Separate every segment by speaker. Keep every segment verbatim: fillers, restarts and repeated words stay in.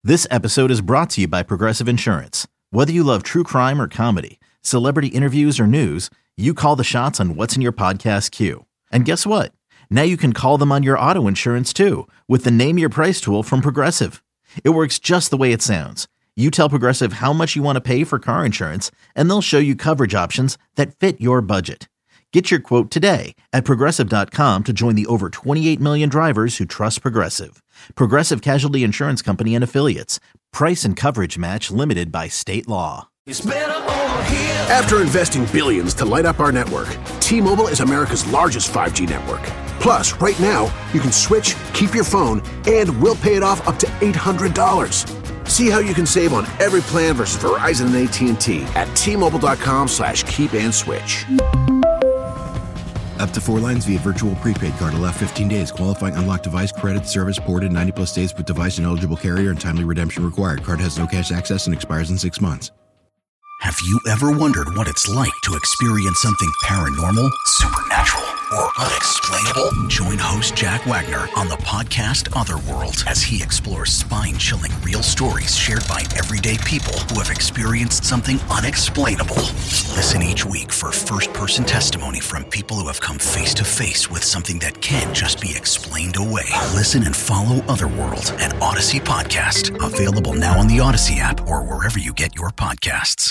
Speaker 1: This episode is brought to you by Progressive Insurance. Whether you love true crime or comedy, celebrity interviews or news, you call the shots on what's in your podcast queue. And guess what? Now you can call them on your auto insurance too with the Name Your Price tool from Progressive. It works just the way it sounds. You tell Progressive how much you want to pay for car insurance, and they'll show you coverage options that fit your budget. Get your quote today at Progressive dot com to join the over twenty-eight million drivers who trust Progressive. Progressive Casualty Insurance Company and Affiliates. Price and coverage match limited by state law.
Speaker 2: After investing billions to light up our network, T-Mobile is America's largest five G network. Plus, right now, you can switch, keep your phone, and we'll pay it off up to eight hundred dollars. See how you can save on every plan versus Verizon and A T and T at T-Mobile.com slash keep and switch.
Speaker 3: Up to four lines via virtual prepaid card. Allow fifteen days. Qualifying unlocked device credit service ported ninety plus days with device and eligible carrier and timely redemption required. Card has no cash access and expires in six months.
Speaker 4: Have you ever wondered what it's like to experience something paranormal, supernatural, or unexplainable? Join host Jack Wagner on the podcast Otherworld as he explores spine-chilling real stories shared by everyday people who have experienced something unexplainable. Listen each week for first-person testimony from people who have come face-to-face with something that can't just be explained away. Listen and follow Otherworld, an Odyssey podcast. Available now on the Odyssey app or wherever you get your podcasts.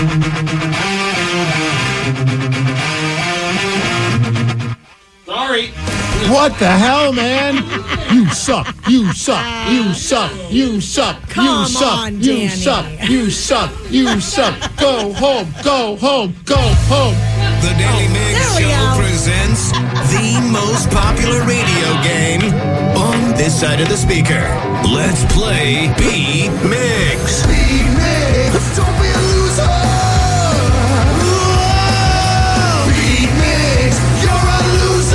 Speaker 5: Sorry.
Speaker 6: What the hell, man? You suck. You suck. You suck. You suck.
Speaker 7: Come
Speaker 6: you suck.
Speaker 7: on,
Speaker 6: you
Speaker 7: Danny.
Speaker 6: suck. You suck. You suck. Go home. Go home. Go home.
Speaker 8: The Daily Mix
Speaker 7: There we
Speaker 8: Show
Speaker 7: go.
Speaker 8: presents the most popular radio game on this side of the speaker. Let's play Beat Mix. Beat Mix. Don't be a loser. Whoa. Beat Mix. You're a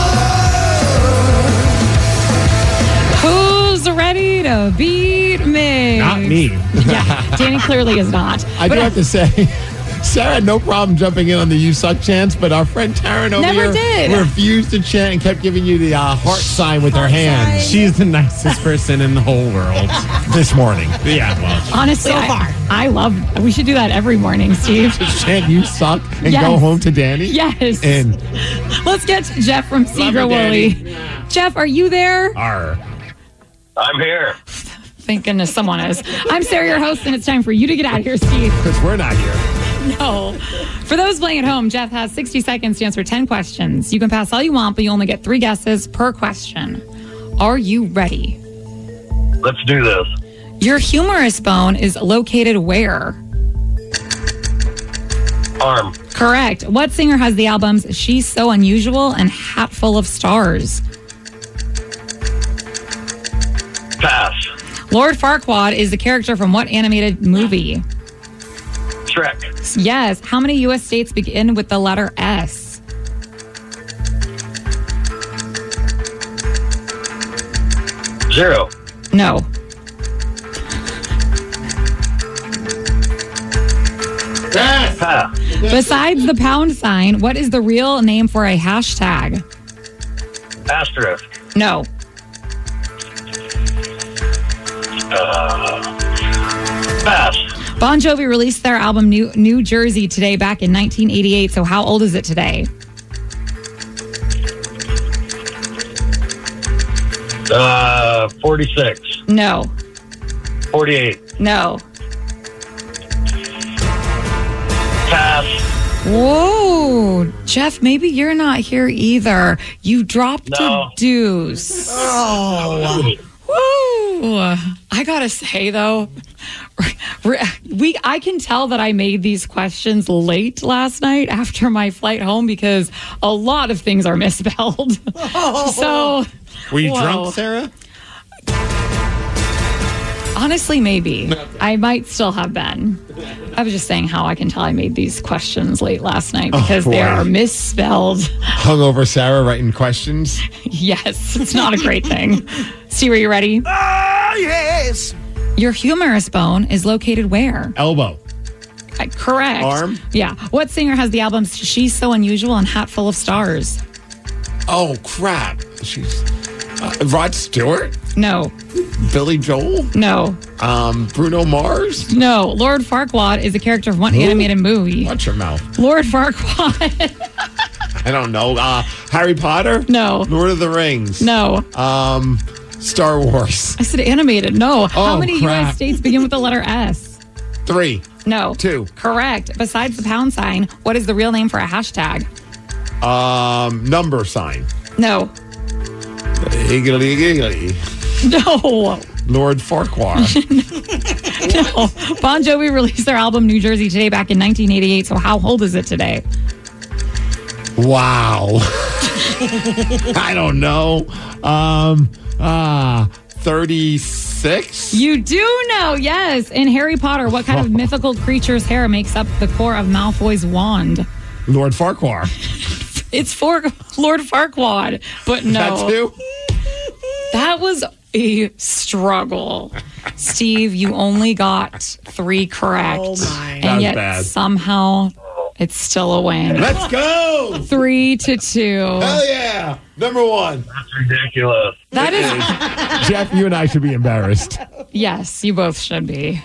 Speaker 8: loser.
Speaker 9: Who's ready to beat me?
Speaker 6: Not me.
Speaker 9: Yeah, Danny clearly is not.
Speaker 6: I
Speaker 9: But
Speaker 6: do have to say, Sarah had no problem jumping in on the You Suck chants, but our friend Taryn over
Speaker 9: Never
Speaker 6: here
Speaker 9: did.
Speaker 6: refused to chant and kept giving you the uh, heart sign with her
Speaker 7: Heart
Speaker 6: hands.
Speaker 7: sign.
Speaker 6: She's the nicest person in the whole world this morning. Yeah, well,
Speaker 9: honestly,
Speaker 7: So
Speaker 9: I,
Speaker 7: far.
Speaker 9: I love. We should do that every morning, Steve.
Speaker 6: chant You Suck and
Speaker 9: Yes.
Speaker 6: go home to Danny.
Speaker 9: Yes.
Speaker 6: And
Speaker 9: Let's get to Jeff from Cedar
Speaker 6: you, Danny.
Speaker 9: Woolley. Jeff, are you there?
Speaker 6: R.
Speaker 5: I'm here.
Speaker 9: Thank goodness someone is. I'm Sarah, your host, and it's time for you to get out of here, Steve.
Speaker 6: Because we're not here.
Speaker 9: No. For those playing at home, Jeff has sixty seconds to answer ten questions. You can pass all you want, but you only get three guesses per question. Are you ready?
Speaker 5: Let's do this.
Speaker 9: Your humerus bone is located where?
Speaker 5: Arm.
Speaker 9: Correct. What singer has the albums She's So Unusual and Hat Full of Stars?
Speaker 5: Pass.
Speaker 9: Lord Farquaad is the character from what animated movie?
Speaker 5: Shrek.
Speaker 9: Yes. How many U S states begin with the letter S?
Speaker 5: Zero.
Speaker 9: No.
Speaker 5: Pass.
Speaker 9: Besides the pound sign, what is the real name for a hashtag?
Speaker 5: Asterisk.
Speaker 9: No.
Speaker 5: Pass.
Speaker 9: Bon Jovi released their album New, New Jersey today back in nineteen eighty-eight. So how old is it today?
Speaker 5: Uh, forty-six.
Speaker 9: No.
Speaker 5: forty-eight.
Speaker 9: No.
Speaker 5: Pass.
Speaker 9: Whoa, Jeff, maybe you're not here either. You dropped
Speaker 5: No.
Speaker 9: a deuce.
Speaker 7: Oh.
Speaker 9: Woo! I gotta say though, we I can tell that I made these questions late last night after my flight home because a lot of things are misspelled. So,
Speaker 6: Were you
Speaker 9: whoa.
Speaker 6: drunk, Sarah?
Speaker 9: Honestly, maybe. I might still have been. I was just saying how I can tell I made these questions late last night because
Speaker 6: Oh,
Speaker 9: they
Speaker 6: boy.
Speaker 9: are misspelled.
Speaker 6: Hungover Sarah writing questions.
Speaker 9: Yes, it's not a great thing. Steve, are you ready?
Speaker 8: Ah, yes.
Speaker 9: Your humerus bone is located where?
Speaker 6: Elbow.
Speaker 9: Uh, correct.
Speaker 6: Arm?
Speaker 9: Yeah. What singer has the albums She's So Unusual and Hat Full of Stars?
Speaker 6: Oh, crap. She's... Uh, Rod Stewart?
Speaker 9: No.
Speaker 6: Billy Joel?
Speaker 9: No.
Speaker 6: Um, Bruno Mars?
Speaker 9: No. Lord Farquaad is a character from what
Speaker 6: Who?
Speaker 9: animated movie?
Speaker 6: Watch your mouth.
Speaker 9: Lord Farquaad.
Speaker 6: I don't know. Uh, Harry Potter?
Speaker 9: No.
Speaker 6: Lord of the Rings?
Speaker 9: No.
Speaker 6: Um, Star Wars?
Speaker 9: I said animated. No. How
Speaker 6: Oh,
Speaker 9: many U S
Speaker 6: crap.
Speaker 9: states begin with the letter S?
Speaker 6: Three.
Speaker 9: No.
Speaker 6: Two.
Speaker 9: Correct. Besides the pound sign, what is the real name for a hashtag?
Speaker 6: Um, number sign.
Speaker 9: No.
Speaker 6: Giggly, giggly.
Speaker 9: No.
Speaker 6: Lord Farquaad.
Speaker 9: No. Bon Jovi released their album New Jersey today back in nineteen eighty-eight. So how old is it today?
Speaker 6: Wow. I don't know. Um, ah, thirty-six?
Speaker 9: You do know, yes. In Harry Potter, what kind of mythical creature's hair makes up the core of Malfoy's wand?
Speaker 6: Lord Farquaad.
Speaker 9: It's for Lord Farquaad, but no.
Speaker 6: That too?
Speaker 9: That was a struggle. Steve, you only got three correct.
Speaker 7: Oh, my.
Speaker 9: And
Speaker 6: That was
Speaker 9: yet
Speaker 6: bad.
Speaker 9: somehow it's still a win.
Speaker 6: Let's go!
Speaker 9: Three to two.
Speaker 6: Hell yeah! Number one.
Speaker 5: That's ridiculous.
Speaker 9: That is,
Speaker 6: Jeff, you and I should be embarrassed.
Speaker 9: yes, you both should be.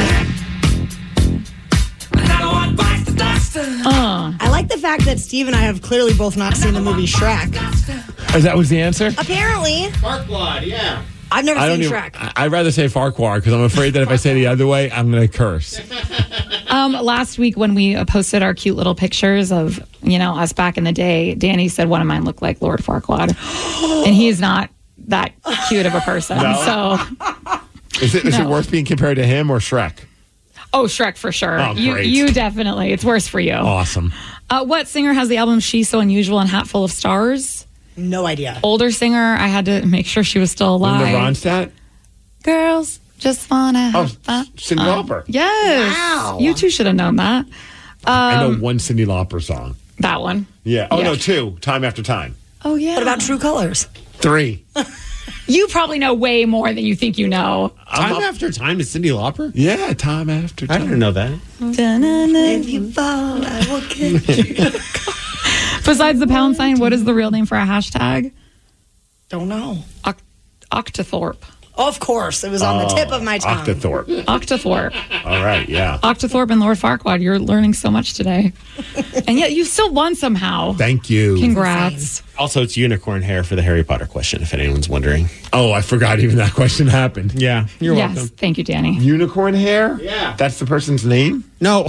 Speaker 9: Uh,
Speaker 7: I like the fact that Steve and I have clearly both not seen the movie Shrek.
Speaker 6: Is that was the answer?
Speaker 7: Apparently.
Speaker 6: Farquaad, yeah.
Speaker 7: I've never
Speaker 6: I don't
Speaker 7: seen
Speaker 6: even,
Speaker 7: Shrek.
Speaker 6: I- I'd rather say Farquaad because I'm afraid that if I say the other way, I'm going to curse.
Speaker 9: um, last week when we uh, posted our cute little pictures of, you know, us back in the day, Danny said one of mine looked like Lord Farquaad. And he's not that cute of a person.
Speaker 6: No?
Speaker 9: So,
Speaker 6: Is it, is it
Speaker 9: No.
Speaker 6: worth being compared to him or Shrek?
Speaker 9: oh, Shrek for sure.
Speaker 6: Oh,
Speaker 9: you,
Speaker 6: great.
Speaker 9: you definitely. It's worse for you.
Speaker 6: Awesome.
Speaker 9: Uh, what singer has the album She's So Unusual and Hat Full of Stars?
Speaker 7: No idea.
Speaker 9: Older singer. I had to make sure she was still
Speaker 6: Linda
Speaker 9: alive.
Speaker 6: Ronstadt?
Speaker 9: Girls just wanna
Speaker 6: Oh,
Speaker 9: have fun.
Speaker 6: Cyndi
Speaker 9: Uh,
Speaker 6: Lauper.
Speaker 9: Yes.
Speaker 7: Wow.
Speaker 9: You two should have known that.
Speaker 6: I
Speaker 9: Um,
Speaker 6: know one Cyndi Lauper song.
Speaker 9: That one.
Speaker 6: Yeah. Oh,
Speaker 9: Yeah.
Speaker 6: no, two. Time After Time.
Speaker 9: Oh, yeah.
Speaker 7: What about True Colors?
Speaker 6: Three.
Speaker 9: You probably know way more than you think you know.
Speaker 10: Time After Time is Cyndi Lauper?
Speaker 6: Yeah, Time After
Speaker 10: I
Speaker 6: Time.
Speaker 10: didn't know that.
Speaker 7: If you fall, I will catch you.
Speaker 9: Besides the pound sign, what is the real name for a hashtag?
Speaker 7: Don't know.
Speaker 9: Oct- Octothorpe.
Speaker 7: Of course. It was on the tip of my tongue.
Speaker 6: Octothorpe.
Speaker 9: Octothorpe.
Speaker 6: All right, yeah.
Speaker 9: Octothorpe and Lord Farquaad. You're learning so much today. And yet you still won somehow.
Speaker 6: Thank you.
Speaker 9: Congrats.
Speaker 10: Also, it's unicorn hair for the Harry Potter question, if anyone's wondering.
Speaker 6: Oh, I forgot even that question happened.
Speaker 10: Yeah, you're
Speaker 9: yes.
Speaker 10: welcome.
Speaker 9: Thank you, Danny.
Speaker 6: Unicorn hair?
Speaker 10: Yeah.
Speaker 6: That's the person's name?
Speaker 10: No.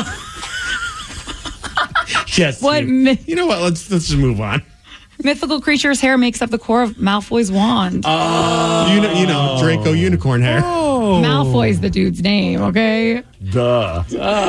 Speaker 10: yes.
Speaker 9: What
Speaker 10: You,
Speaker 9: myth-
Speaker 10: you know what? Let's let's just move on.
Speaker 9: mythical creature's hair makes up the core of Malfoy's wand?
Speaker 6: Uh,
Speaker 10: You know, you know, Draco unicorn hair.
Speaker 9: Malfoy's the dude's name, okay?
Speaker 6: Duh.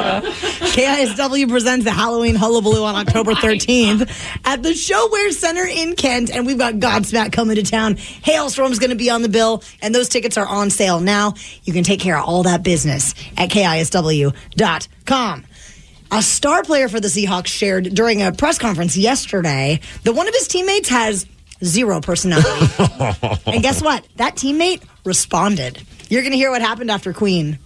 Speaker 7: K I S W presents the Halloween Hullabaloo on October thirteenth at the ShoWare Center in Kent, and we've got Godsmack coming to town. Hailstorm's going to be on the bill, and those tickets are on sale now. You can take care of all that business at K I S W dot com. A star player for the Seahawks shared during a press conference yesterday that one of his teammates has zero personality. And guess what? That teammate responded. You're going to hear what happened after Queen.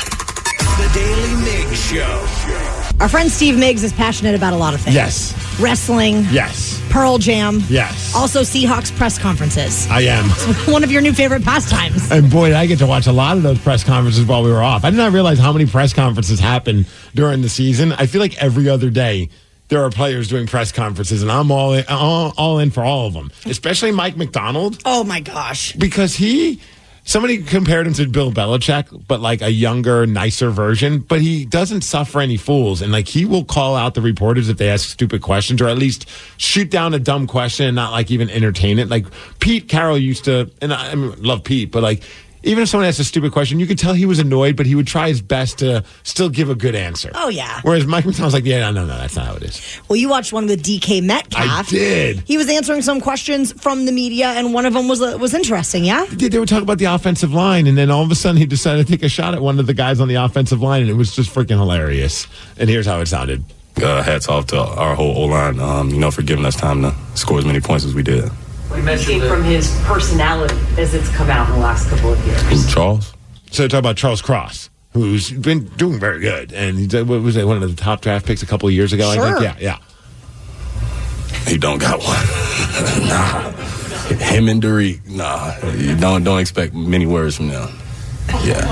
Speaker 8: The Daily Mig Show.
Speaker 7: Our friend Steve Miggs is passionate about a lot of things.
Speaker 6: Yes.
Speaker 7: Wrestling,
Speaker 6: Yes.
Speaker 7: Pearl Jam,
Speaker 6: Yes.
Speaker 7: also Seahawks press conferences.
Speaker 6: I am.
Speaker 7: One of your new favorite pastimes.
Speaker 6: And boy, did I get to watch a lot of those press conferences while we were off. I did not realize how many press conferences happen during the season. I feel like every other day there are players doing press conferences, and I'm all in, all, all in for all of them, especially Mike McDonald,
Speaker 7: Oh my gosh.
Speaker 6: because he, somebody compared him to Bill Belichick, but like a younger, nicer version, but he doesn't suffer any fools. And like he will call out the reporters if they ask stupid questions, or at least shoot down a dumb question and not like even entertain it. Like Pete Carroll used to, and I, I mean, love Pete, but like, even if someone asked a stupid question, you could tell he was annoyed, but he would try his best to still give a good answer.
Speaker 7: Oh, yeah.
Speaker 6: Whereas Mike McDonald's like, yeah, no, no, no, that's not how it is.
Speaker 7: Well, you watched one with D K Metcalf.
Speaker 6: I did.
Speaker 7: He was answering some questions from the media, and one of them was uh, was interesting, yeah?
Speaker 6: They they were talking about the offensive line, and then all of a sudden he decided to take a shot at one of the guys on the offensive line, and it was just freaking hilarious. And here's how it sounded.
Speaker 11: Uh, hats off to our whole O-line, um, you know, for giving us time to score as many points as we did.
Speaker 12: Came from his personality as it's come out in the last couple of years.
Speaker 11: Who, Charles?
Speaker 6: So talk about Charles Cross, who's been doing very good, and he did, what was it, one of the top draft picks a couple of years ago?
Speaker 7: Sure.
Speaker 6: I think. Yeah, yeah.
Speaker 11: He don't got one. Nah. Him and Derek, nah, you don't don't expect many words from them. Yeah.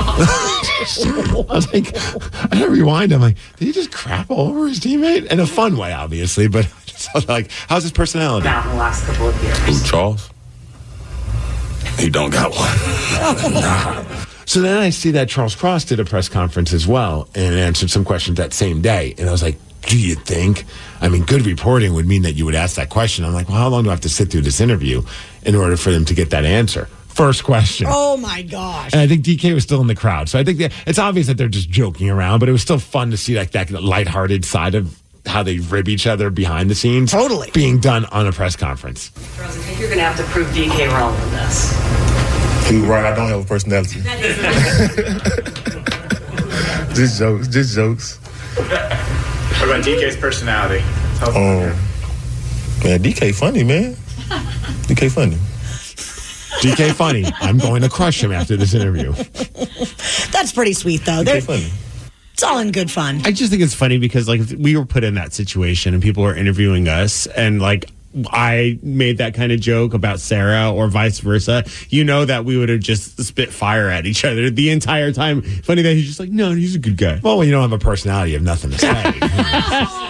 Speaker 6: I was like, I had to rewind. I'm like, did he just crap all over his teammate? In a fun way, obviously, but I was like, how's his personality?
Speaker 12: Out in the last couple of years.
Speaker 11: Who, Charles? He don't got one. Nah.
Speaker 6: So then I see that Charles Cross did a press conference as well and answered some questions that same day. And I was like, do you think? I mean, good reporting would mean that you would ask that question. I'm like, well, how long do I have to sit through this interview in order for them to get that answer? First question.
Speaker 7: Oh, my gosh.
Speaker 6: And I think D K was still in the crowd. So I think that it's obvious that they're just joking around, but it was still fun to see like that lighthearted side of how they rib each other behind the scenes.
Speaker 7: Totally.
Speaker 6: Being done on a press conference.
Speaker 12: Charles, I think you're going to have to prove D K wrong on this.
Speaker 13: He's right. I don't have a personality. Just jokes. Just jokes.
Speaker 14: What about D K's personality?
Speaker 13: Um, man, D K funny, man. D K funny.
Speaker 6: D K funny. I'm going to crush him after this interview.
Speaker 7: That's pretty sweet, though.
Speaker 13: D K funny.
Speaker 7: It's all in good fun.
Speaker 10: I just think it's funny because, like, we were put in that situation and people were interviewing us, and, like, I made that kind of joke about Sarah or vice versa. You know that we would have just spit fire at each other the entire time. Funny that he's just like, no, he's a good guy.
Speaker 6: Well, when you don't have a personality, you have nothing to say.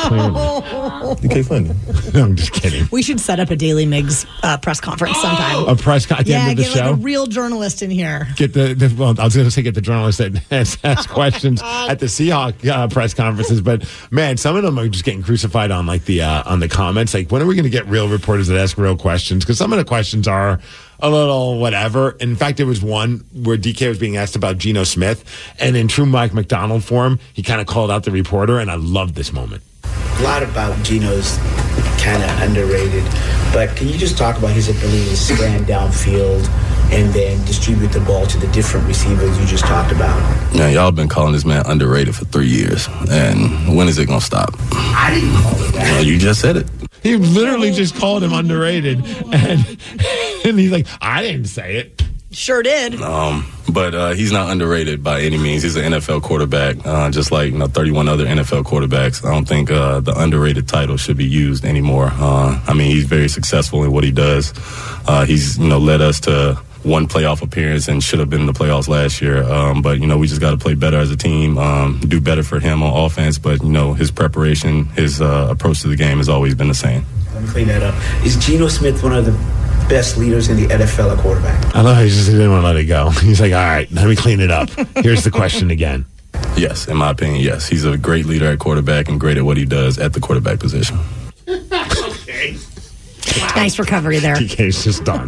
Speaker 13: D K funny.
Speaker 6: No, I'm just kidding.
Speaker 7: We should set up a Daily Migs uh, press conference sometime.
Speaker 6: A press con- at the
Speaker 7: yeah,
Speaker 6: end of the
Speaker 7: get
Speaker 6: show?
Speaker 7: like a real journalist in here.
Speaker 6: Get the, the well, I was going to say get the journalists that ask, ask questions at the Seahawk uh, press conferences, but man, some of them are just getting crucified on like the uh, on the comments. Like, when are we going to get real reporters that ask real questions? Because some of the questions are a little whatever. In fact, there was one where D K was being asked about Geno Smith, and in true Mike McDonald form, he kind of called out the reporter, and I loved this moment.
Speaker 15: A lot about Geno's kind of underrated, but can you just talk about his ability to scan downfield and then distribute the ball to the different receivers you just talked about?
Speaker 11: Yeah, y'all been calling this man underrated for three years, and when is it gonna stop?
Speaker 15: I didn't call it that.
Speaker 11: Well, you just said it.
Speaker 6: He literally just called him underrated, and and he's like, I didn't say it.
Speaker 7: Sure did.
Speaker 11: Um, but uh, he's not underrated by any means. He's an N F L quarterback, uh, just like you know, thirty-one other N F L quarterbacks. I don't think uh, the underrated title should be used anymore. Uh, I mean, he's very successful in what he does. Uh, he's you know led us to one playoff appearance and should have been in the playoffs last year. Um, but you know, we just got to play better as a team, um, do better for him on offense. But you know, his preparation, his uh, approach to the game has always been the same.
Speaker 15: Let me clean that up. Is Geno Smith one of the best leaders in the N F L at quarterback?
Speaker 6: I love how he just didn't want to let it go. He's like, all right, let me clean it up. Here's the question again.
Speaker 11: Yes, in my opinion, yes. He's a great leader at quarterback and great at what he does at the quarterback position.
Speaker 7: Okay. Wow. Nice recovery there.
Speaker 6: D K's just done.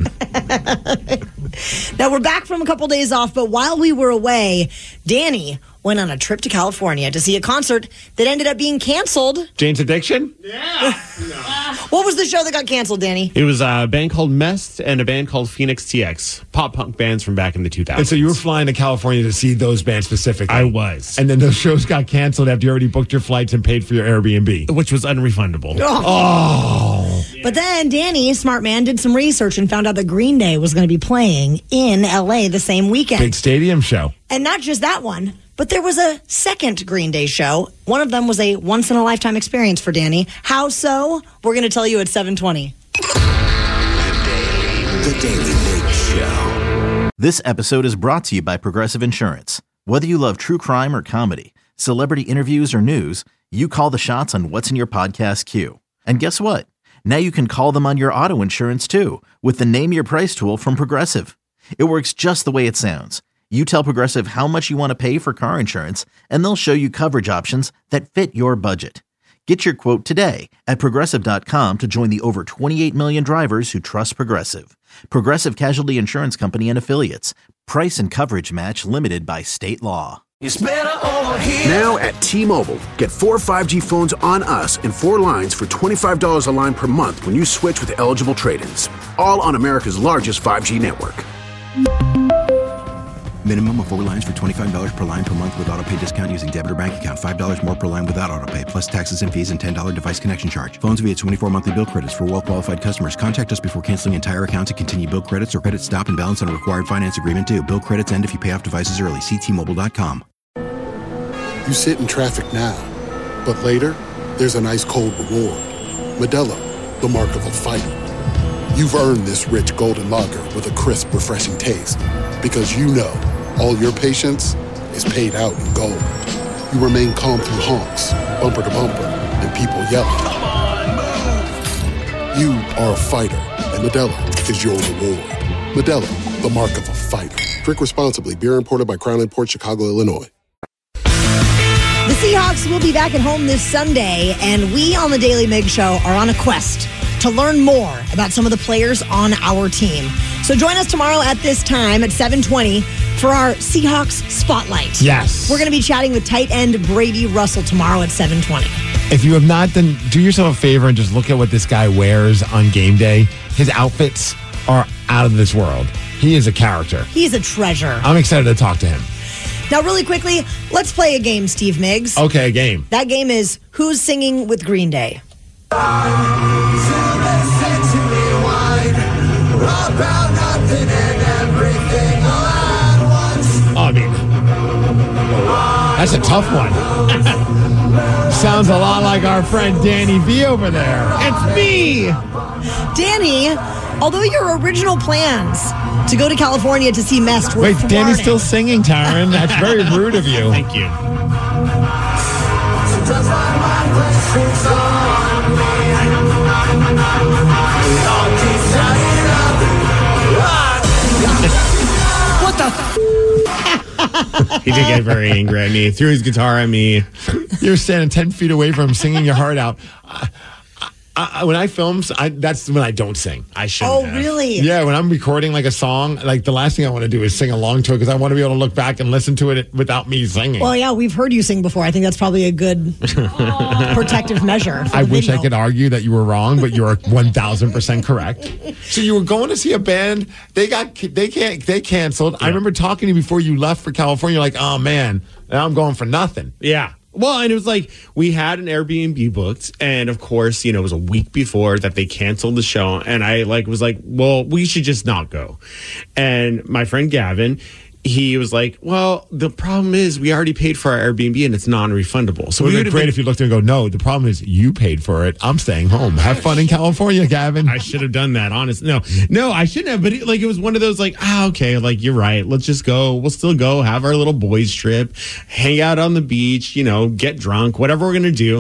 Speaker 7: Now, we're back from a couple days off, but while we were away, Danny went on a trip to California to see a concert that ended up being canceled.
Speaker 6: Jane's Addiction?
Speaker 14: Yeah.
Speaker 7: What was the show that got canceled, Danny?
Speaker 10: It was a band called Mest and a band called Phoenix T X, pop punk bands from back in the two thousands.
Speaker 6: And so you were flying to California to see those bands specifically?
Speaker 10: I was.
Speaker 6: And then those shows got canceled after you already booked your flights and paid for your Airbnb.
Speaker 10: Which was unrefundable.
Speaker 7: Oh.
Speaker 6: oh.
Speaker 7: But then Danny, smart man, did some research and found out that Green Day was going to be playing in L A the same weekend.
Speaker 6: Big stadium show.
Speaker 7: And not just that one, but there was a second Green Day show. One of them was a once-in-a-lifetime experience for Danny. How so? We're going to tell you at seven twenty.
Speaker 8: The Daily Migs Show.
Speaker 1: This episode is brought to you by Progressive Insurance. Whether you love true crime or comedy, celebrity interviews or news, you call the shots on what's in your podcast queue. And guess what? Now you can call them on your auto insurance too with the Name Your Price tool from Progressive. It works just the way it sounds. You tell Progressive how much you want to pay for car insurance, and they'll show you coverage options that fit your budget. Get your quote today at Progressive dot com to join the over twenty-eight million drivers who trust Progressive. Progressive Casualty Insurance Company and Affiliates. Price and coverage match limited by state law.
Speaker 2: It's better over here. Now at T-Mobile, get four five G phones on us and four lines for twenty-five dollars a line per month when you switch with eligible trade-ins. All on America's largest five G network.
Speaker 3: Minimum of four lines for twenty-five dollars per line per month with autopay discount using debit or bank account. five dollars more per line without autopay, plus taxes and fees and ten dollars device connection charge. Phones via twenty-four monthly bill credits for well-qualified customers. Contact us before canceling entire account to continue bill credits or credit stop and balance on required finance agreement due. Bill credits end if you pay off devices early. See T Mobile dot com.
Speaker 16: You sit in traffic now, but later, there's an ice-cold reward. Modelo, the mark of a fighter. you've earned this rich golden lager with a crisp, refreshing taste. Because you know, all your patience is paid out in gold. You remain calm through honks, bumper to bumper, and people yelling. Come on, move! You are a fighter, and Modelo is your reward. Modelo, the mark of a fighter. Drink responsibly. Beer imported by Crown Imports, Chicago, Illinois.
Speaker 7: The Seahawks will be back at home this Sunday, and we on the Daily Mig Show are on a quest to learn more about some of the players on our team. So join us tomorrow at this time at seven twenty for our Seahawks Spotlight.
Speaker 6: Yes.
Speaker 7: We're going to be chatting with tight end Brady Russell tomorrow at seven twenty.
Speaker 6: If you have not, then do yourself a favor and just look at what this guy wears on game day. His outfits are out of this world. He is a character.
Speaker 7: He's a treasure.
Speaker 6: I'm excited to talk to him.
Speaker 7: Now, really quickly, let's play a game, Steve Miggs.
Speaker 6: Okay, a game.
Speaker 7: That game is Who's Singing with Green Day?
Speaker 6: Oh, I mean, that's a tough one. Sounds a lot like our friend Danny V over there. It's me!
Speaker 7: Danny, although your original plans to go to California to see Mest were
Speaker 6: Wait,
Speaker 7: thwarted.
Speaker 6: Danny's still singing, Tyron. That's very rude of you.
Speaker 10: Thank you.
Speaker 7: What the?
Speaker 10: He did get very angry at me. Threw his guitar at me.
Speaker 6: You're standing ten feet away from him, singing your heart out. I, I, when I film, I, that's when I don't sing.
Speaker 10: I should.
Speaker 7: Oh, really?
Speaker 6: Yeah, when I'm recording like a song, like the last thing I want to do is sing along to it because I want to be able to look back and listen to it without me singing.
Speaker 7: Well, yeah, we've heard you sing before. I think that's probably a good protective measure.
Speaker 6: I wish
Speaker 7: video.
Speaker 6: I could argue that you were wrong, but you are one thousand percent correct. So you were going to see a band. They got they can't they canceled. Yeah. I remember talking to you before you left for California. You're like, oh man, now I'm going for nothing.
Speaker 10: Yeah. Well, and it was like we had an Airbnb booked, and of course, you know, it was a week before that they canceled the show, and I like was like, well, we should just not go. And my friend Gavin, he was like, well, the problem is we already paid for our Airbnb and it's non-refundable. So
Speaker 6: it would
Speaker 10: we
Speaker 6: be great been, if you looked and go, no, the problem is you paid for it. I'm staying home. Have fun in California, Gavin.
Speaker 10: I should have done that, honest. No, no, I shouldn't have. But it, like, it was one of those like, ah, okay, like you're right. Let's just go. We'll still go have our little boys trip, hang out on the beach, you know, get drunk, whatever we're going to do.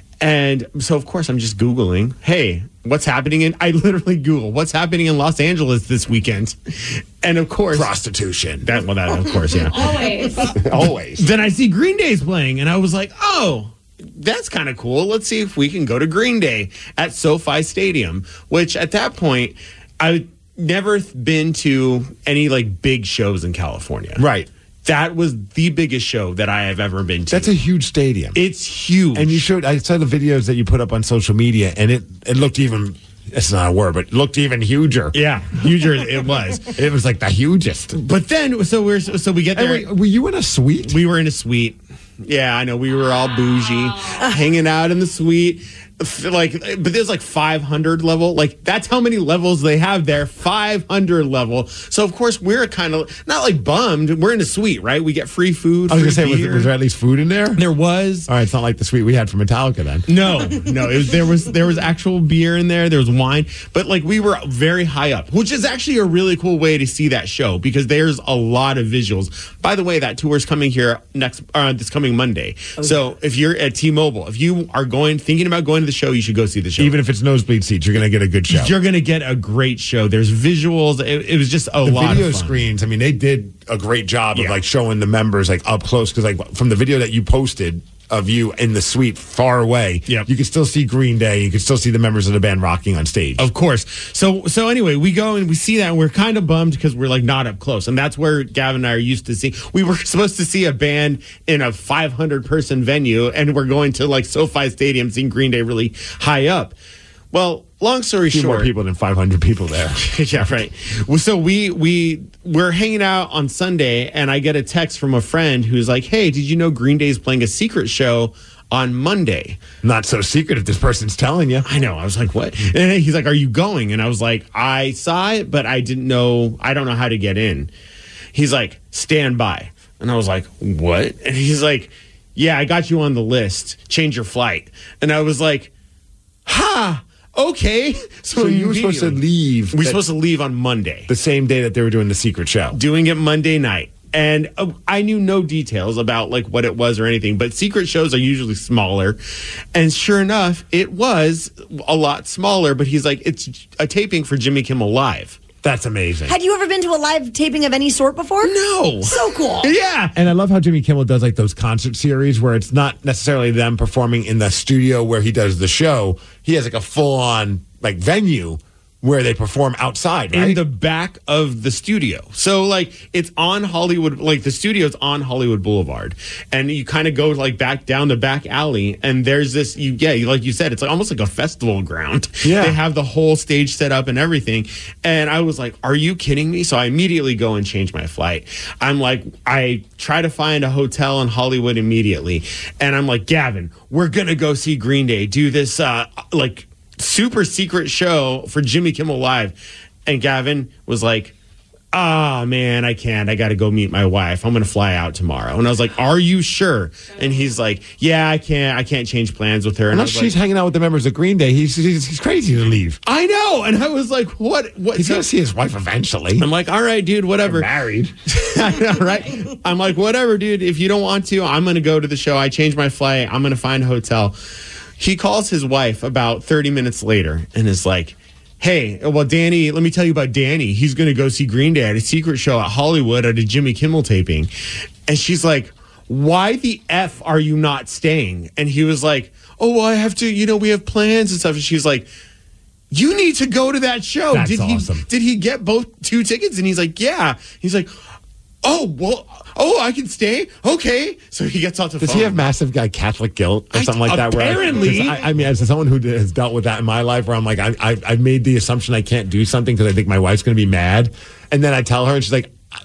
Speaker 10: And so, of course, I'm just Googling, hey, what's happening in, I literally Google, what's happening in Los Angeles this weekend? And of course,
Speaker 6: prostitution.
Speaker 10: That, well, that, of course, yeah.
Speaker 9: Always.
Speaker 6: Always.
Speaker 10: Then I see Green Day's playing, and I was like, oh, that's kind of cool. Let's see if we can go to Green Day at SoFi Stadium, which at that point, I'd never been to any like big shows in California.
Speaker 6: Right.
Speaker 10: That was the biggest show that I have ever been to.
Speaker 6: That's a huge stadium.
Speaker 10: It's huge.
Speaker 6: And you showed, I saw the videos that you put up on social media, and it, it looked even, it's not a word, but it looked even huger.
Speaker 10: Yeah, huger it was.
Speaker 6: It was like the hugest.
Speaker 10: But then, so we're so we get there.
Speaker 6: Wait, were you in a suite?
Speaker 10: We were in a suite. Yeah, I know. We were all bougie, hanging out in the suite. Like, but there's like five hundred level. Like, that's how many levels they have there. five hundred level. So of course we're kind of not like bummed. We're in a suite, right? We get free food.
Speaker 6: I was
Speaker 10: free
Speaker 6: gonna say, was,
Speaker 10: beer.
Speaker 6: was there at least food in there?
Speaker 10: There was.
Speaker 6: All right, it's not like the suite we had from Metallica then.
Speaker 10: No, no. It was, there was there was actual beer in there. There was wine, but like we were very high up, which is actually a really cool way to see that show because there's a lot of visuals. By the way, that tour is coming here next uh, this coming Monday. Okay. So if you're at T-Mobile, if you are going thinking about going to the show, you should go see the show.
Speaker 6: Even if it's nosebleed seats, you're going to get a good show.
Speaker 10: You're going to get a great show. There's visuals. It, it was just a
Speaker 6: the
Speaker 10: lot
Speaker 6: video
Speaker 10: of fun.
Speaker 6: screens. I mean, they did a great job
Speaker 10: yeah.
Speaker 6: of like showing the members like up close because like from the video that you posted of you in the suite far away,
Speaker 10: yep.
Speaker 6: you could still see Green Day. You could still see the members of the band rocking on stage.
Speaker 10: Of course. So so anyway, we go and we see that and we're kind of bummed because we're like not up close. And that's where Gavin and I are used to see. We were supposed to see a band in a five hundred person venue and we're going to like SoFi Stadium seeing Green Day really high up. Well, long story
Speaker 6: Few
Speaker 10: short,
Speaker 6: more people than five hundred people there.
Speaker 10: Yeah, right. So we we we're hanging out on Sunday, and I get a text from a friend who's like, "Hey, did you know Green Day's playing a secret show on Monday?"
Speaker 6: Not so secret if this person's telling you.
Speaker 10: I know. I was like, "What?" And he's like, "Are you going?" And I was like, "I saw it, but I didn't know. I don't know how to get in." He's like, "Stand by," and I was like, "What?" And he's like, "Yeah, I got you on the list. Change your flight." And I was like, "Ha." okay.
Speaker 6: So, so you were supposed to leave.
Speaker 10: We were supposed to leave on Monday.
Speaker 6: The same day that they were doing the secret show.
Speaker 10: Doing it Monday night. And uh, I knew no details about like what it was or anything, but secret shows are usually smaller. And sure enough, it was a lot smaller, but he's like, it's a taping for Jimmy Kimmel Live.
Speaker 6: That's amazing.
Speaker 7: Had you ever been to a live taping of any sort before?
Speaker 10: No.
Speaker 7: So cool.
Speaker 10: Yeah.
Speaker 6: And I love how Jimmy Kimmel does like those concert series where it's not necessarily them performing in the studio where he does the show. He has like a full on like venue where they perform outside, right?
Speaker 10: In the back of the studio. So, like, it's on Hollywood, like, the studio's on Hollywood Boulevard. And you kind of go, like, back down the back alley, and there's this, you, yeah, like you said, it's like almost like a festival ground.
Speaker 6: Yeah.
Speaker 10: They have the whole stage set up and everything. And I was like, are you kidding me? So I immediately go and change my flight. I'm like, I try to find a hotel in Hollywood immediately. And I'm like, Gavin, we're going to go see Green Day, do this, uh, like, super secret show for Jimmy Kimmel Live. And Gavin was like, ah, oh, man, I can't. I got to go meet my wife. I'm going to fly out tomorrow. And I was like, are you sure? And he's like, yeah, I can't. I can't change plans with her. And
Speaker 6: unless she's like, hanging out with the members of Green Day, he's, he's he's crazy to leave.
Speaker 10: I know. And I was like, what? what?
Speaker 6: He's going to see his wife eventually.
Speaker 10: I'm like, all right, dude, whatever.
Speaker 6: They're married.
Speaker 10: I know, right? I'm like, whatever, dude. If you don't want to, I'm going to go to the show. I changed my flight. I'm going to find a hotel. He calls his wife about thirty minutes later and is like, hey, well, Danny, let me tell you about Danny. He's going to go see Green Day at a secret show at Hollywood at a Jimmy Kimmel taping. And she's like, why the F are you not staying? And he was like, oh, well, I have to, you know, we have plans and stuff. And she was like, you need to go to that show.
Speaker 6: That's
Speaker 10: did
Speaker 6: awesome.
Speaker 10: he, did he get both two tickets? And he's like, yeah. He's like, oh, well, oh, I can stay? Okay. So he gets off the
Speaker 6: Does
Speaker 10: phone.
Speaker 6: he have massive like, Catholic guilt or
Speaker 10: I-
Speaker 6: something like that?
Speaker 10: apparently.
Speaker 6: Where I, I mean, as someone who has dealt with that in my life, where I'm like, I, I, I've made the assumption I can't do something because I think my wife's going to be mad. And then I tell her and she's like, I,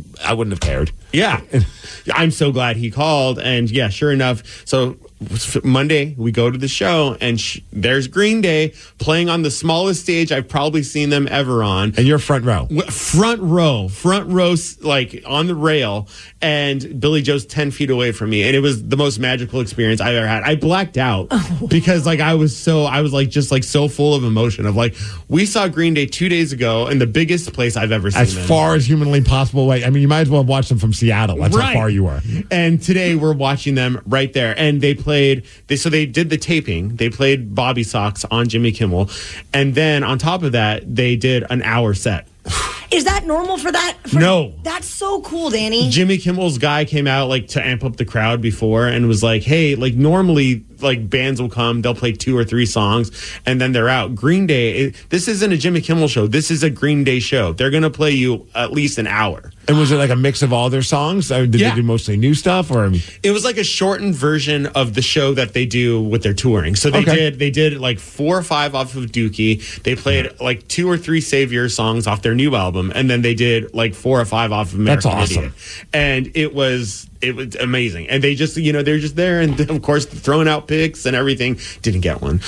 Speaker 6: I wouldn't have cared.
Speaker 10: Yeah. I'm so glad he called. And yeah, sure enough. So Monday, we go to the show, and sh- there's Green Day playing on the smallest stage I've probably seen them ever on.
Speaker 6: And you're front row.
Speaker 10: W- front row. Front row, like, on the rail. And Billy Joe's ten feet away from me. And it was the most magical experience I've ever had. I blacked out oh. because, like, I was so, I was, like, just, like, so full of emotion of, like, we saw Green Day two days ago in the biggest place I've ever seen
Speaker 6: As
Speaker 10: them.
Speaker 6: far as humanly possible. Like, I mean, you might as well have watched them from Seattle. That's
Speaker 10: Right.
Speaker 6: how far you were.
Speaker 10: And today we're watching them right there. And they played, they, so they did the taping. They played Bobby Sox on Jimmy Kimmel. And then on top of that, they did an hour set.
Speaker 7: Is that normal for that? For,
Speaker 10: No.
Speaker 7: That's so cool, Danny.
Speaker 10: Jimmy Kimmel's guy came out like to amp up the crowd before and was like, hey, like normally like bands will come, they'll play two or three songs and then they're out. Green Day, it, this isn't a Jimmy Kimmel show. This is a Green Day show. They're going to play you at least an hour.
Speaker 6: And was it like a mix of all their songs? Or did
Speaker 10: Yeah.
Speaker 6: they do mostly new stuff? Or
Speaker 10: It was like a shortened version of the show that they do with their touring. So they
Speaker 6: Okay.
Speaker 10: did they did like four or five off of Dookie. They played like two or three Savior songs off their new album, and then they did like four or five off of American
Speaker 6: That's awesome.
Speaker 10: Idiot. And it was it was amazing. And they just you know they're just there, and of course throwing out picks and everything. Didn't get one.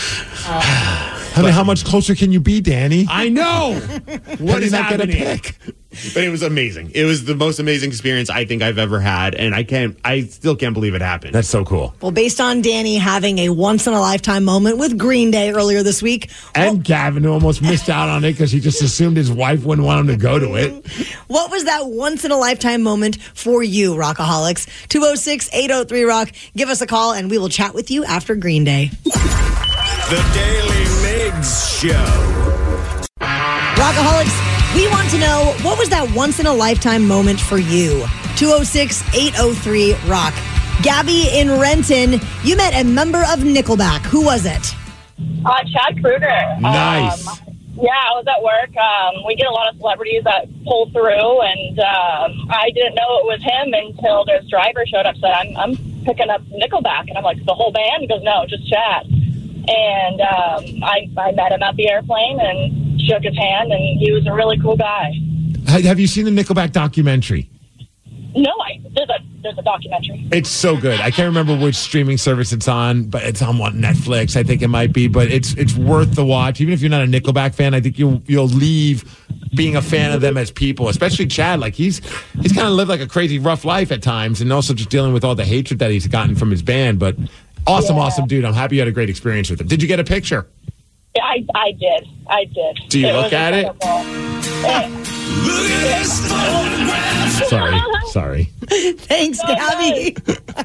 Speaker 6: I mean, how much closer can you be, Danny?
Speaker 10: I know.
Speaker 6: How
Speaker 10: What
Speaker 6: did
Speaker 10: is
Speaker 6: you not get a
Speaker 10: happening?
Speaker 6: pick?
Speaker 10: But it was amazing. It was the most amazing experience I think I've ever had, and I can't. I still can't believe it happened.
Speaker 6: That's so cool.
Speaker 7: Well, based on Danny having a once-in-a-lifetime moment with Green Day earlier this week.
Speaker 6: And well, Gavin, who almost missed out on it because he just assumed his wife wouldn't want him to go to it.
Speaker 7: What was that once-in-a-lifetime moment for you, Rockaholics? two oh six, eight oh three, ROCK. Give us a call, and we will chat with you after Green Day.
Speaker 8: The Daily Migs Show.
Speaker 7: Rockaholics, we want to know, what was that once-in-a-lifetime moment for you? two oh six, eight oh three, ROCK. Gabby in Renton, you met a member of Nickelback. Who was it?
Speaker 17: Uh, Chad Kruger.
Speaker 6: Nice.
Speaker 17: Um, yeah, I was at work. Um, we get a lot of celebrities that pull through, and um, I didn't know it was him until this driver showed up and said, I'm, I'm picking up Nickelback. And I'm like, the whole band? He goes, no, just Chad. And um, I, I met him at the airplane and shook his hand, and he was a really cool guy.
Speaker 6: Have you seen the Nickelback documentary?
Speaker 17: No, I, there's a there's a documentary.
Speaker 6: It's so good. I can't remember which streaming service it's on, but it's on what, Netflix, I think it might be. But it's it's worth the watch. Even if you're not a Nickelback fan, I think you'll you'll leave being a fan of them as people. Especially Chad, like he's he's kind of lived like a crazy rough life at times, and also just dealing with all the hatred that he's gotten from his band. But awesome,
Speaker 17: Yeah.
Speaker 6: awesome dude. I'm happy you had a great experience with him. Did you get a picture?
Speaker 17: I, I did. I did.
Speaker 6: Do you
Speaker 17: It
Speaker 6: look
Speaker 17: was
Speaker 6: at it?
Speaker 17: incredible.
Speaker 8: Look at this photograph.
Speaker 6: Sorry, sorry.
Speaker 7: Thanks, Gabby.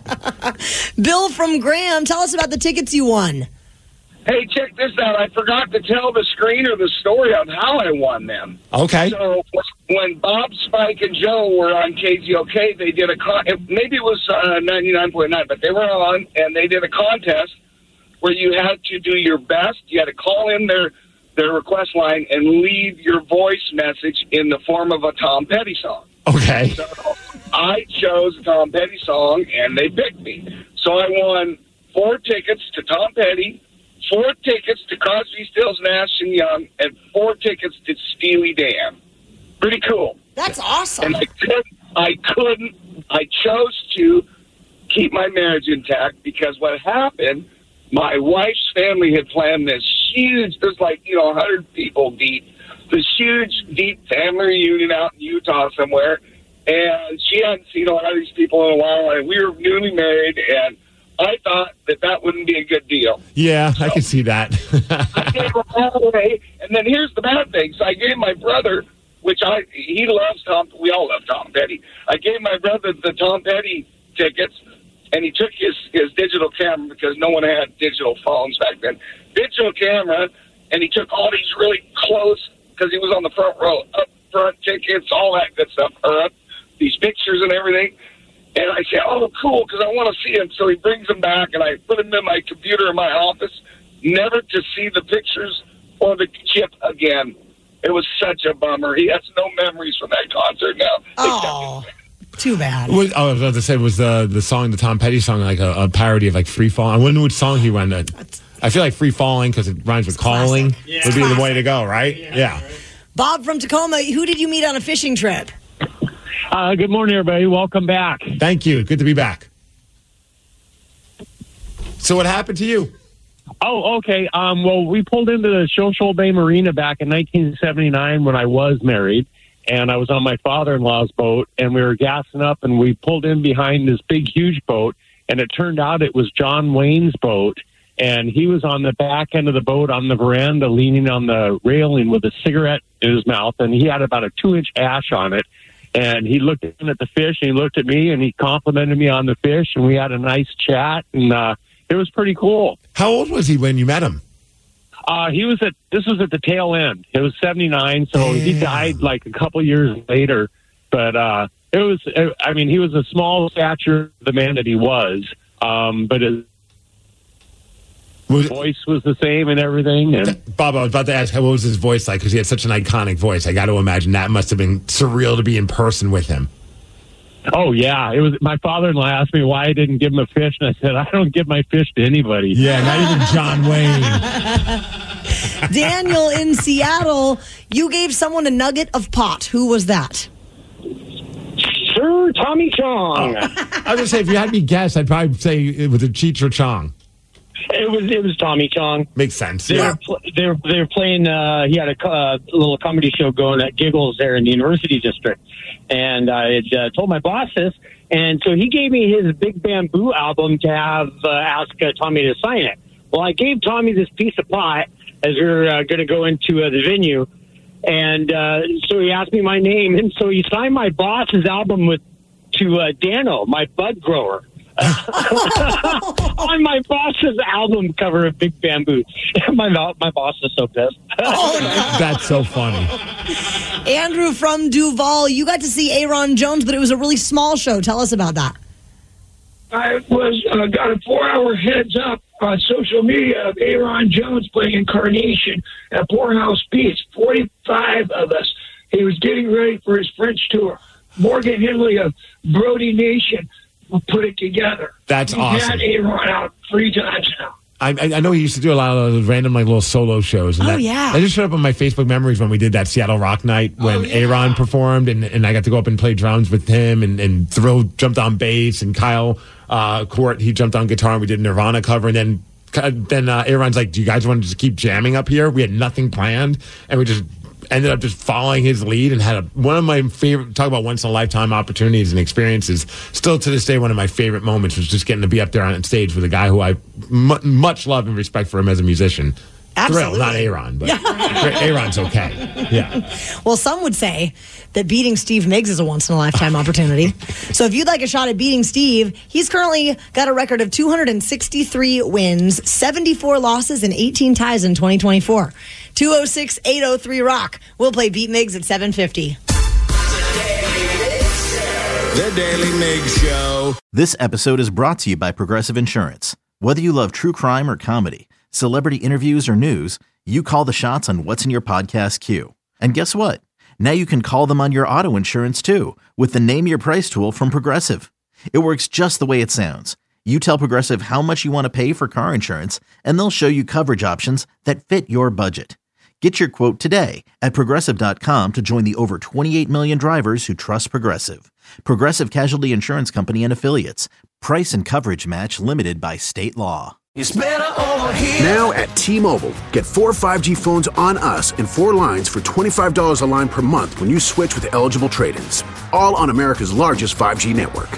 Speaker 7: Bill from Graham, tell us about the tickets you won.
Speaker 18: Hey, check this out. I forgot to tell the screener the story of how I won them.
Speaker 6: Okay.
Speaker 18: So when Bob, Spike, and Joe were on K Z O K, they did a con- maybe it was uh, ninety-nine point nine, but they were on, and they did a contest where you had to do your best. You had to call in their, their request line and leave your voice message in the form of a Tom Petty song.
Speaker 6: Okay.
Speaker 18: So I chose a Tom Petty song, and they picked me. So I won four tickets to Tom Petty, four tickets to Crosby, Stills, Nash and Young, and four tickets to Steely Dan. Pretty cool.
Speaker 7: That's awesome.
Speaker 18: And I couldn't, I couldn't, I chose to keep my marriage intact because what happened, my wife's family had planned this huge, there's like, you know, one hundred people deep, this huge, deep family reunion out in Utah somewhere. And she hadn't seen a lot of these people in a while, and we were newly married, and I thought that that wouldn't be a good deal.
Speaker 6: Yeah, so I can see that.
Speaker 18: I gave them all away, and then here's the bad thing. So I gave my brother, which I he loves Tom. We all love Tom Petty. I gave my brother the Tom Petty tickets, and he took his, his digital camera because no one had digital phones back then. Digital camera, and he took all these really close, because he was on the front row, up front tickets, all that good stuff, or up these pictures and everything. And I said, oh, cool, because I want to see him. So he brings them back, and I put them in my computer in my office, never to see the pictures or the chip again. It was such a bummer. He has no memories from that concert now.
Speaker 7: Oh, too bad.
Speaker 6: Was, oh, I was about to say, was the the song, the Tom Petty song, like a, a parody of like Free Falling? I wonder which song he went. I feel like Free Falling, because it rhymes with calling,
Speaker 7: Yeah.
Speaker 6: would be
Speaker 7: Classic.
Speaker 6: the way to go, right? Yeah. yeah.
Speaker 7: Bob from Tacoma, who did you meet on a fishing trip?
Speaker 19: Uh, good morning, everybody. Welcome back.
Speaker 6: Thank you. Good to be back. So what happened to you?
Speaker 19: Oh, okay. Um, well, we pulled into the Shoal Shoal Bay Marina back in nineteen seventy-nine when I was married, and I was on my father-in-law's boat, and we were gassing up, and we pulled in behind this big, huge boat, and it turned out it was John Wayne's boat, and he was on the back end of the boat on the veranda leaning on the railing with a cigarette in his mouth, and he had about a two-inch ash on it. And he looked at the fish, and he looked at me, and he complimented me on the fish, and we had a nice chat, and uh, it was pretty cool.
Speaker 6: How old was he when you met him?
Speaker 19: Uh, he was at this was at the tail end. It was seventy-nine, so Damn. He died like a couple years later. But uh, it was, I mean, he was a small stature, the man that he was, um, but his
Speaker 6: was,
Speaker 19: voice was the same and everything. And
Speaker 6: Bob, I was about to ask, what was his voice like? Because he had such an iconic voice. I got to imagine that must have been surreal to be in person with him.
Speaker 19: Oh, yeah. It was. My father-in-law asked me why I didn't give him a fish, and I said, I don't give my fish to anybody.
Speaker 6: Yeah, not even John Wayne.
Speaker 7: Daniel in Seattle, you gave someone a nugget of pot. Who was that?
Speaker 20: Sir Tommy Chong.
Speaker 6: Oh. I was going to say, if you had me guess, I'd probably say it was a Cheech or Chong.
Speaker 20: It was it was Tommy Chong.
Speaker 6: Makes sense.
Speaker 20: They
Speaker 6: Yeah.
Speaker 20: were pl- they were they were playing. Uh, he had a uh, little comedy show going at Giggles there in the University District, and I had uh, told my boss this, and so he gave me his Big Bamboo album to have uh, ask uh, Tommy to sign it. Well, I gave Tommy this piece of pot as we were uh, going to go into uh, the venue, and uh, so he asked me my name, and so he signed my boss's album with to uh, Dano, my bud grower. On my boss's album cover of Big Bamboo. my my boss is so pissed.
Speaker 6: That's so funny.
Speaker 7: Andrew from Duval, you got to see Aaron Jones, but it was a really small show. Tell us about that.
Speaker 21: I was uh, got a four-hour heads up on social media of Aaron Jones playing Incarnation at Poorhouse Beach. forty-five of us. He was getting ready for his French tour. Morgan Henley of Brody Nation put it together.
Speaker 6: That's
Speaker 21: We've
Speaker 6: awesome.
Speaker 21: had Aaron out three times now.
Speaker 6: I, I know he used to do a lot of those random like little solo shows. And
Speaker 7: Oh,
Speaker 6: that,
Speaker 7: yeah.
Speaker 6: I just showed up on my Facebook memories when we did that Seattle Rock Night when
Speaker 7: Oh, yeah.
Speaker 6: Aaron performed, and, and I got to go up and play drums with him, and, and Thrill jumped on bass, and Kyle uh, Court, he jumped on guitar, and we did a Nirvana cover, and then then uh, Aaron's like, do you guys want to just keep jamming up here? We had nothing planned, and we just ended up just following his lead and had a, one of my favorite, talk about once in a lifetime opportunities and experiences. Still to this day, one of my favorite moments was just getting to be up there on stage with a guy who I m- much love and respect for him as a musician.
Speaker 7: Absolutely.
Speaker 6: Thrill, not Aaron, but Aaron's okay. Yeah.
Speaker 7: Well, some would say that beating Steve Miggs is a once-in-a-lifetime opportunity. So if you'd like a shot at beating Steve, he's currently got a record of two hundred sixty-three wins, seventy-four losses, and eighteen ties in twenty twenty-four. two oh six, eight oh three, ROCK. We'll play Beat Miggs at seven fifty.
Speaker 8: The Daily Miggs Show.
Speaker 1: This episode is brought to you by Progressive Insurance. Whether you love true crime or comedy, celebrity interviews or news, you call the shots on what's in your podcast queue. And guess what? Now you can call them on your auto insurance too with the Name Your Price tool from Progressive. It works just the way it sounds. You tell Progressive how much you want to pay for car insurance, and they'll show you coverage options that fit your budget. Get your quote today at Progressive dot com to join the over twenty-eight million drivers who trust Progressive. Progressive Casualty Insurance Company and Affiliates. Price and coverage match limited by state law.
Speaker 2: It's better over here. Now at T-Mobile, get four five G phones on us and four lines for twenty-five dollars a line per month when you switch with eligible trade-ins. All on America's largest five G network.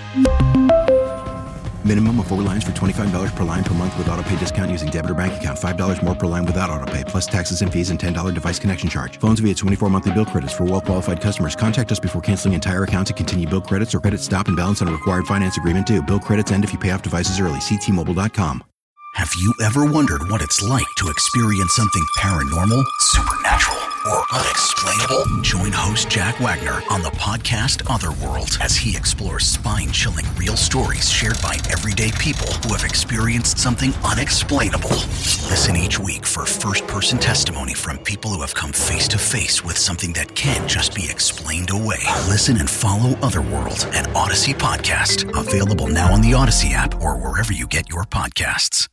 Speaker 3: Minimum of four lines for twenty-five dollars per line per month with auto pay discount using debit or bank account. five dollars more per line without auto pay, plus taxes and fees and ten dollars device connection charge. Phones via twenty-four monthly bill credits for well-qualified customers. Contact us before canceling entire account to continue bill credits or credit stop and balance on a required finance agreement due. Bill credits end if you pay off devices early. See T Mobile dot com.
Speaker 4: Have you ever wondered what it's like to experience something paranormal, supernatural, or unexplainable? Join host Jack Wagner on the podcast Otherworld as he explores spine-chilling real stories shared by everyday people who have experienced something unexplainable. Listen each week for first-person testimony from people who have come face-to-face with something that can't just be explained away. Listen and follow Otherworld, an Odyssey podcast. Available now on the Odyssey app or wherever you get your podcasts.